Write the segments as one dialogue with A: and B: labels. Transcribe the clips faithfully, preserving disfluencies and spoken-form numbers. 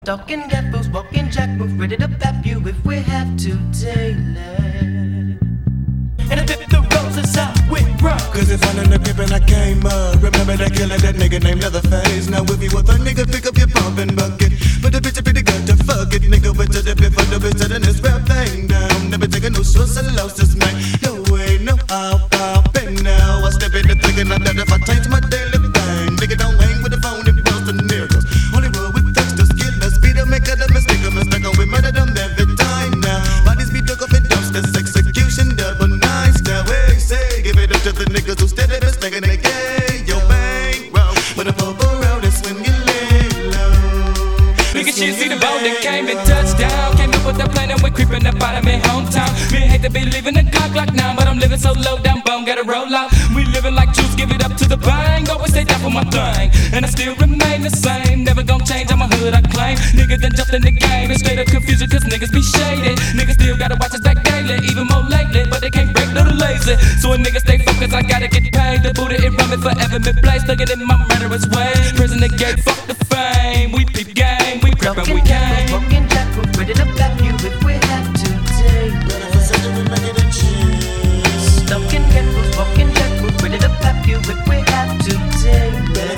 A: Talking gappos, walking jack move, ready to bap you if we have to daylight. And I dip the roses out with rock.
B: Cause if I'm in the grip and I came up, remember that killer, that nigga named Leatherface. Now if you a thug nigga, pick up your pump and bucket. But the bitch a pretty good to fuck it. Nigga went to the pit for the bitch and this rap thing down. Never taking no shorts and losses, man. No way, no how, how, bang now. I step in the thing and I doubt if I change my daily thing. Nigga don't hang with the phone and post the miracles. Only roll with textures, killers, speed up, make a mistake, a mistake, and we murder them every time now. Bodies be dug up in dumpsters, execution double nine style. Hey, say, give it up to the niggas who steady mistaken they gay. Yo, bang, roll, when the purple road is when you lay low.
C: Nigga, shit, see the boat that came and touched down. Came up with the plan and we creeping up out of my hometown. Me hate to be leaving the clock like now, but I'm living so low down, bum, gotta roll out. We living like juice, give it up to the bang. Always stay down for my thing, and I still remain the same. Never gon' change, I'm a hood, I claim. Nigga done jumped in the game, and straight up confusion, cause niggas be shaded. Niggas still gotta watch us back daily, even more lately, but they can't break no the lazy. So a nigga stay focused, I gotta get paid. The Buddha, it run me forever, me place. Look at it in my murderous way. Prison the gate, fuck the fame. We peep game, we prep and we came.
A: Walking jack move, ready to bap you if we have to daylight. Talking gappos, walking jack move, ready to bap you if we have to daylight.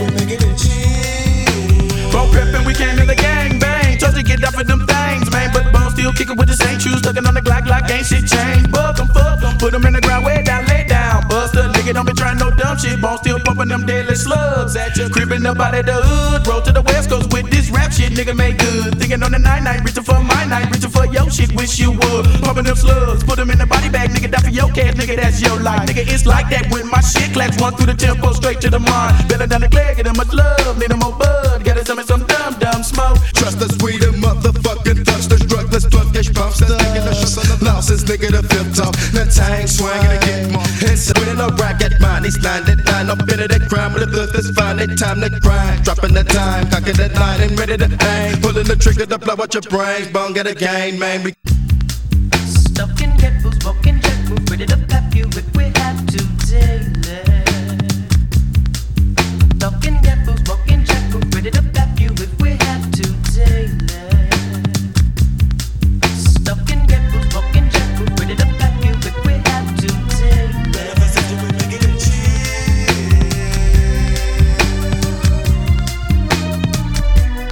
D: Bone preppin', we came in the gang bang. Told you get off of them things, man. But the bone still kickin' with the same shoes. Looking on the Glock like ain't shit changed. Buck 'em, fuck 'em, put 'em in the ground, way down, lay down. Buster, nigga, don't be trying no dumb shit. Bone still pumping them deadly slugs at you. Creeping up out of the hood, roll to the west coast with this rap shit, nigga made good. Thinking on the night night, reaching for my night, reaching for your shit, wish you would. Pumping them slugs, put 'em in the body bag, nigga, die for your cash, nigga, that's your life. Nigga, it's like that when my shit clacks, one through the tempo, straight to the mind. Better than the clear, get 'em much love, need 'em more bud, gotta tell me some dumb, dumb smoke.
B: Trust us, we the motherfucking thugs, drugless, druggish pumpsters. Losses, nigga, the fifth top. The tank swinging again. It's winning a racket, man. He's landed down up into the crime. With the fifth is fine, it's time to grind. Dropping the time, cocking the line, and ready to aim. Pulling the trigger to blow out your brains. Bone get a game, man.
A: Talking gappos, walking jack move, ready to